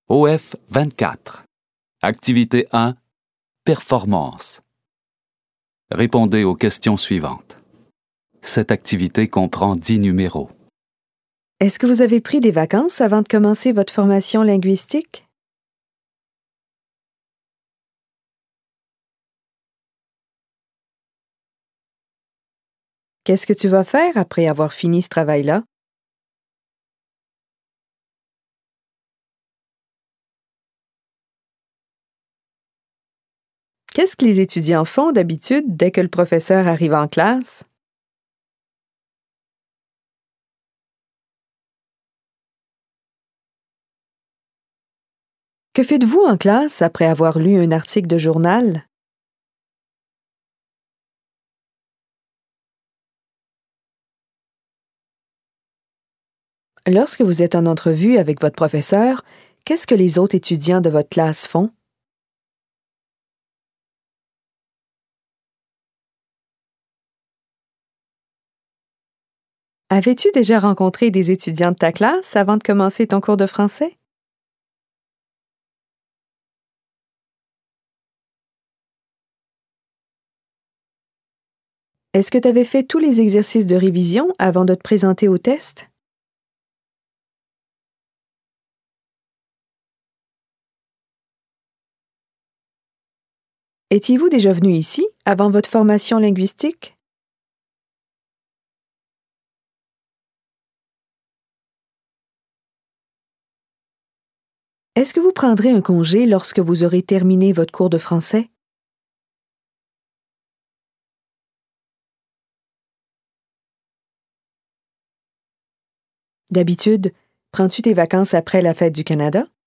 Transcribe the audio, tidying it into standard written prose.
OF 24. Activité 1. Performance. Répondez aux questions suivantes. Cette activité comprend 10 numéros. Est-ce que vous avez pris des vacances avant de commencer votre formation linguistique? Qu'est-ce que tu vas faire après avoir fini ce travail-là? Qu'est-ce que les étudiants font d'habitude dès que le professeur arrive en classe? Que faites-vous en classe après avoir lu un article de journal? Lorsque vous êtes en entrevue avec votre professeur, qu'est-ce que les autres étudiants de votre classe font? Avais-tu déjà rencontré des étudiants de ta classe avant de commencer ton cours de français? Est-ce que tu avais fait tous les exercices de révision avant de te présenter au test? Étiez-vous déjà venu ici avant votre formation linguistique? Est-ce que vous prendrez un congé lorsque vous aurez terminé votre cours de français? D'habitude, prends-tu tes vacances après la fête du Canada?